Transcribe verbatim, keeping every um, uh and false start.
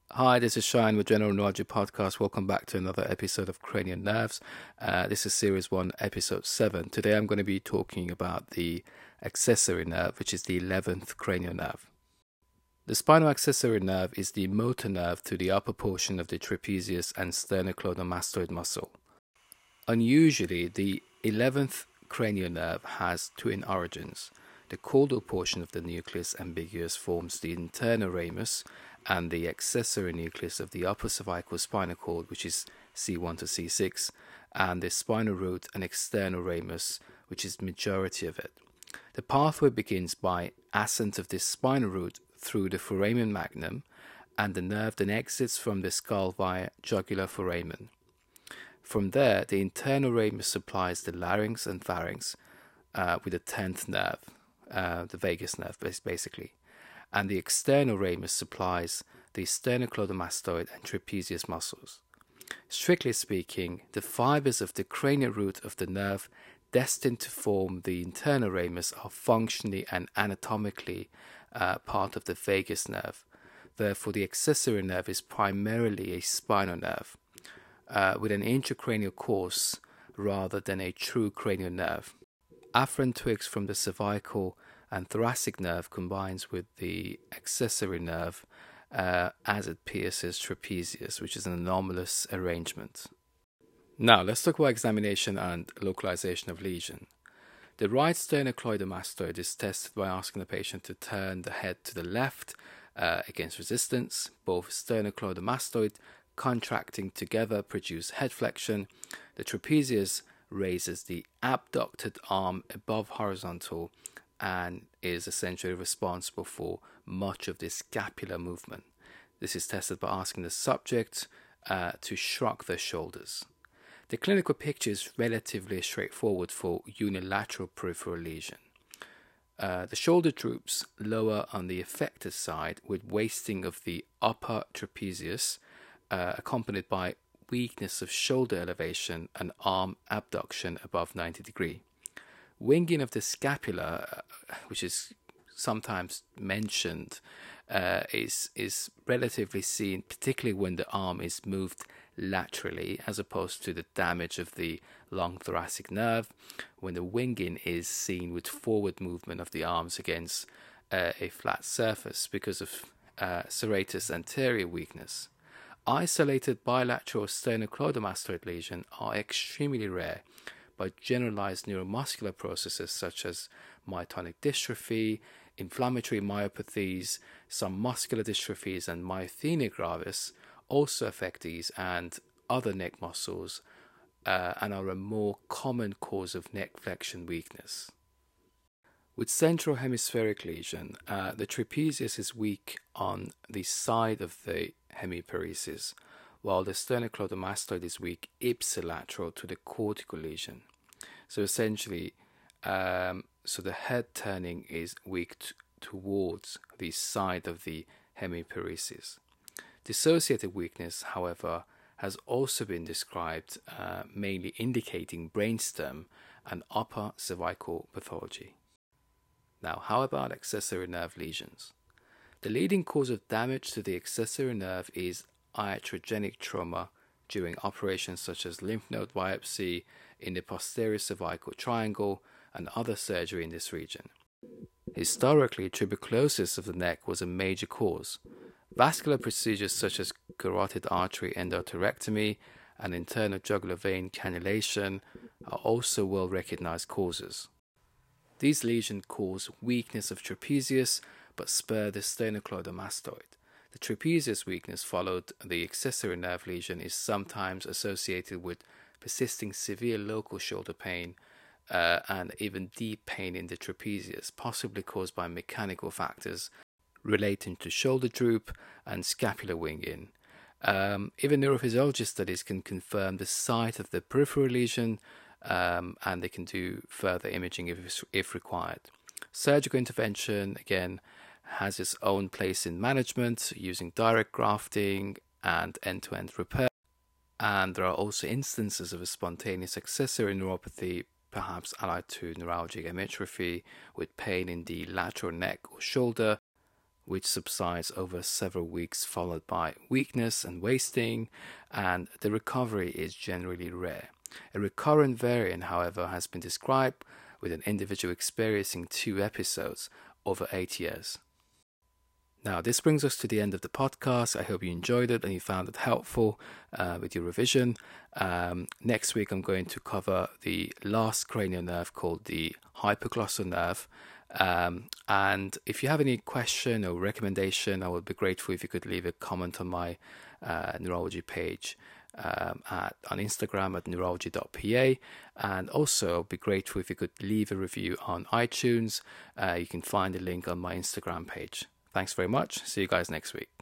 Hi, this is Shine with General Neurology Podcast. Welcome back to another episode of Cranial Nerves. Uh, this is Series one, Episode seven. Today I'm going to be talking about the accessory nerve, which is the eleventh cranial nerve. The spinal accessory nerve is the motor nerve to the upper portion of the trapezius and sternocleidomastoid muscle. Unusually, the eleventh cranial nerve has twin origins. The caudal portion of the nucleus ambiguus forms the internal ramus, and the accessory nucleus of the upper cervical spinal cord, which is C one to C six, and the spinal root and external ramus, which is the majority of it. The pathway begins by ascent of this spinal root through the foramen magnum, and the nerve then exits from the skull via jugular foramen. From there, the internal ramus supplies the larynx and pharynx uh, with a tenth nerve, uh, the vagus nerve, basically. And the external ramus supplies the sternocleidomastoid and trapezius muscles. Strictly speaking, the fibers of the cranial root of the nerve destined to form the internal ramus are functionally and anatomically uh, part of the vagus nerve. Therefore, the accessory nerve is primarily a spinal nerve, uh, with an intracranial course rather than a true cranial nerve. Afferent twigs from the cervical and thoracic nerve combines with the accessory nerve uh, as it pierces trapezius, which is an anomalous arrangement. Now, let's talk about examination and localization of lesion. The right sternocleidomastoid is tested by asking the patient to turn the head to the left uh, against resistance. Both sternocleidomastoid contracting together produce head flexion. The trapezius raises the abducted arm above horizontal and is essentially responsible for much of the scapular movement. This is tested by asking the subject uh, to shrug their shoulders. The clinical picture is relatively straightforward for unilateral peripheral lesion. Uh, the shoulder droops lower on the affected side with wasting of the upper trapezius, uh, accompanied by weakness of shoulder elevation and arm abduction above ninety degree. Winging of the scapula, which is sometimes mentioned, uh, is is relatively seen, particularly when the arm is moved laterally, as opposed to the damage of the long thoracic nerve, when the winging is seen with forward movement of the arms against uh, a flat surface because of uh, serratus anterior weakness. Isolated bilateral sternocleidomastoid lesions are extremely rare, but generalized neuromuscular processes such as myotonic dystrophy, inflammatory myopathies, some muscular dystrophies, and myasthenia gravis also affect these and other neck muscles uh, and are a more common cause of neck flexion weakness. With central hemispheric lesion, uh, the trapezius is weak on the side of the hemiparesis, while the sternocleidomastoid is weak ipsilateral to the cortical lesion. So essentially, um, so the head turning is weak t- towards the side of the hemiparesis. Dissociative weakness, however, has also been described, uh, mainly indicating brainstem and upper cervical pathology. Now, how about accessory nerve lesions? The leading cause of damage to the accessory nerve is iatrogenic trauma during operations such as lymph node biopsy in the posterior cervical triangle and other surgery in this region. Historically, tuberculosis of the neck was a major cause. Vascular procedures such as carotid artery endarterectomy and internal jugular vein cannulation are also well recognized causes. These lesions cause weakness of trapezius but spur the sternocleidomastoid. The trapezius weakness followed the accessory nerve lesion is sometimes associated with persisting severe local shoulder pain uh, and even deep pain in the trapezius, possibly caused by mechanical factors relating to shoulder droop and scapular winging. Um, even neurophysiology studies can confirm the site of the peripheral lesion, um, and they can do further imaging if, if required. Surgical intervention, again, has its own place in management using direct grafting and end-to-end repair. And there are also instances of a spontaneous accessory neuropathy, perhaps allied to neuralgic hypertrophy with pain in the lateral neck or shoulder, which subsides over several weeks, followed by weakness and wasting, and the recovery is generally rare. A recurrent variant, however, has been described with an individual experiencing two episodes over eight years. Now, this brings us to the end of the podcast. I hope you enjoyed it and you found it helpful uh, with your revision. Um, next week, I'm going to cover the last cranial nerve called the hypoglossal nerve. Um, and if you have any question or recommendation, I would be grateful if you could leave a comment on my uh, neurology page um, at on Instagram at neurology dot p a, and also be grateful if you could leave a review on iTunes. Uh, you can find the link on my Instagram page. Thanks very much. See you guys next week.